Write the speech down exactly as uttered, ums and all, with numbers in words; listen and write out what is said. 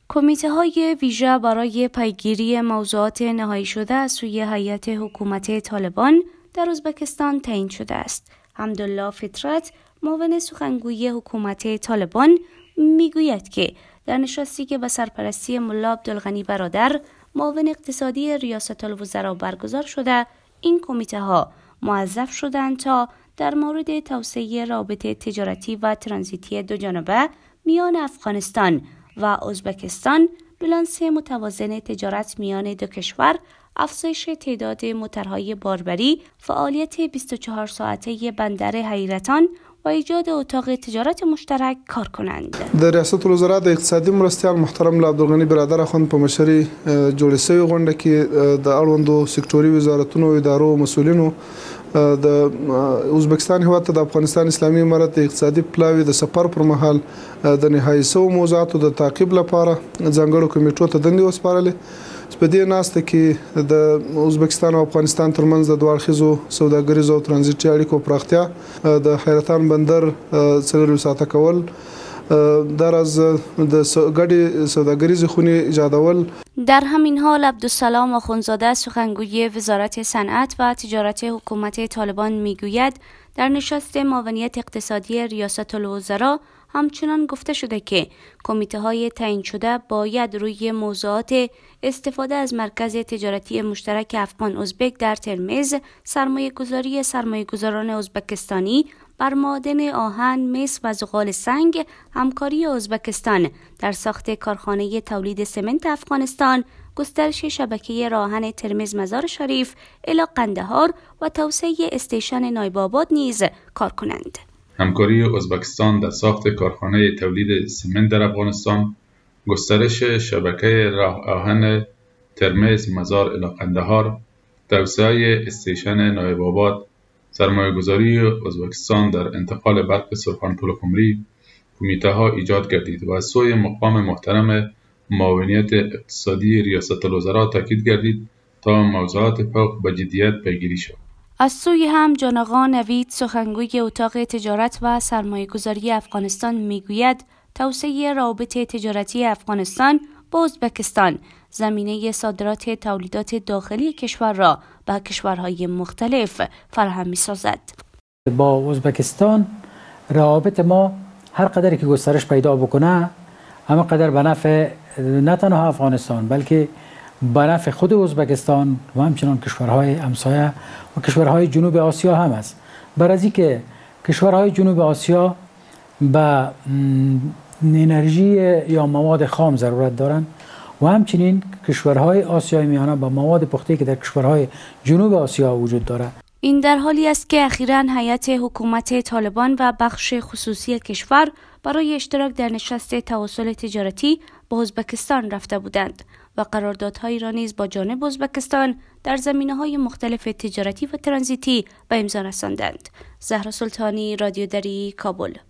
کمیته های ویژه برای پیگیری موضوعات نهایی شده از سوی هیئت حکومت طالبان در ازبکستان تعیین شده است. حمدالله فطرت، معاون سخنگوی حکومت طالبان، میگوید که در نشستی که به سرپرستی ملا عبدالغنی برادر، معاون اقتصادی ریاست الوزراء برگزار شده، این کمیته ها موظف شدند تا در مورد توسعه رابطه تجارتی و ترانزیتی دوجانبه میان افغانستان و ازبکستان، بالانس متوازن تجارت میان دو کشور، افزایش تعداد موترهای باربری، فعالیت بیست و چهار ساعته بندر حیرتان و ایجاد اتاق تجارت مشترک کار کنند. د ریاست الوزراء د اقتصادي مرستیال محترم لا عبدالغنی برادر اخوند په مشرۍ جوړې شوې غونډه کې د اړوندو سکتوري وزارتونو او ادارو مسؤلینو د ازبکستان هیواد ته د افغانستان اسلامي امارت د اقتصادي پلاوي د سفر پر مهال د نهایی سو موضوعاتو د تعقیب لپاره ځانګړو کمیټو ته دندې وسپارلې. په دې ناسته کې د ازبکستان او افغانستان ترمنځ د دوه اړخیزو سوداګریزو او ترانزیتي اړیکو پراختیا، د حیرتان بندر څلور ساعته کول، در از د ګډې سوداګریزې خونې ایجادول. در همین حال عبدالسلام آخوندزاده، سخنگوی وزارت صنعت و تجارت حکومت طالبان، میگوید در نشست معاونیت اقتصادی ریاست الوزراء همچنان گفته شده که کمیته های تعیین شده باید روی موضوعات استفاده از مرکز تجارتی مشترک افغان ازبک در ترمز، سرمایه گذاری سرمایه گذاران ازبکستانی بر معادن آهن، مس و زغال سنگ، همکاری ازبکستان در ساخت کارخانه تولید سمنت افغانستان، گسترش شبکه راهن ترمز مزار شریف الی قندهار و توسعه استیشن نایب آباد نیز کار کنند. همکاری ازبکستان در ساخت کارخانه تولید سمنت در افغانستان، گسترش شبکه راه آهن ترمز مزار الی قندهار، توسعه استیشن نایب آباد، سرمایه‌گذاری ازبکستان در انتقال برق سرخانپور قمری، کمیته ها ایجاد گردید و از سوی مقام محترم معاونیت اقتصادی ریاست الوزراء تاکید گردید تا موضوعات فوق به جدیت پیگیری شود. از سوی هم جان آقا نوید، سخنگوی اتاق تجارت و سرمایه‌گذاری افغانستان، میگوید توسعه رابطه تجارتی افغانستان با ازبکستان زمینه صادرات تولیدات داخلی کشور را به کشورهای مختلف فراهم می‌سازد. با ازبکستان روابط ما هر قدری که گسترش پیدا بکنه، همه قدر به نفع نه تنها افغانستان بلکه به نفع خود ازبکستان و همچنان کشورهای همسایه و کشورهای جنوب آسیا هم است. برای از اینکه کشورهای جنوب آسیا به انرژی یا مواد خام ضرورت دارند و همچنین کشورهای آسیای میانه با مواد پخته که در کشورهای جنوب آسیا وجود دارد. این در حالی است که اخیراً هیئت حکومت طالبان و بخش خصوصی کشور برای اشتراک در نشست تواصل تجارتی با ازبکستان رفته بودند و قراردادهایی را نیز با جانب ازبکستان در زمینه‌های مختلف تجارتی و ترانزیتی به امضا رساندند. زهرا سلطانی، رادیو دری، کابل.